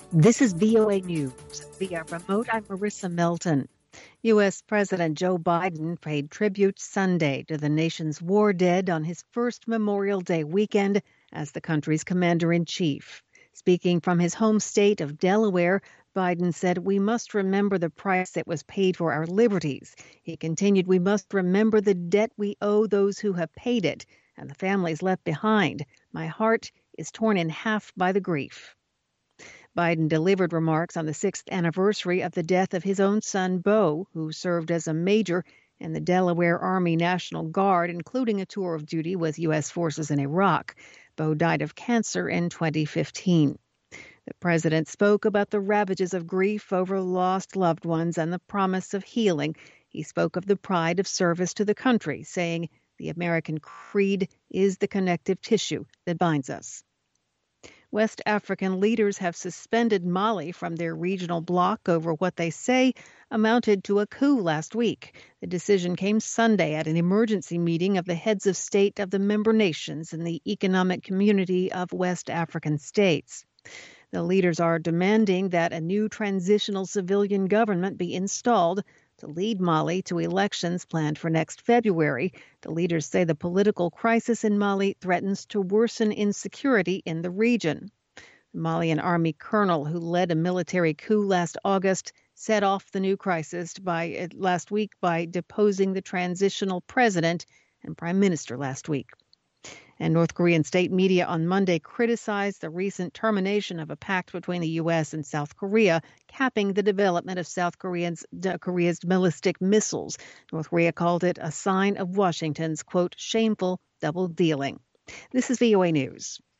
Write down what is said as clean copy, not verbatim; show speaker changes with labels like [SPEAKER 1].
[SPEAKER 1] This is VOA News. Via remote, I'm Marissa Melton. U.S. President Joe Biden paid tribute Sunday to the nation's war dead on his first Memorial Day weekend as the country's commander-in-chief. Speaking from his home state of Delaware, Biden said, "We must remember the price that was paid for our liberties." He continued, "We must remember the debt we owe those who have paid it and the families left behind. My heart is torn in half by the grief." Biden delivered remarks on the 6th anniversary of the death of his own son, Beau, who served as a major in the Delaware Army National Guard, including a tour of duty with U.S. forces in Iraq. Beau died of cancer in 2015. The president spoke about the ravages of grief over lost loved ones and the promise of healing. He spoke of the pride of service to the country, saying, "The American creed is the connective tissue that binds us." West African leaders have suspended Mali from their regional bloc over what they say amounted to a coup last week. The decision came Sunday at an emergency meeting of the heads of state of the member nations in the Economic Community of West African States. The leaders are demanding that a new transitional civilian government be installed to lead Mali to elections planned for next February. The leaders say the political crisis in Mali threatens to worsen insecurity in the region. The Malian army colonel who led a military coup last August set off the new crisis last week by deposing the transitional president and prime minister last week. And North Korean state media on Monday criticized the recent termination of a pact between the U.S. and South Korea, capping the development of South Korea's ballistic missiles. North Korea called it a sign of Washington's, quote, shameful double dealing. This is VOA News.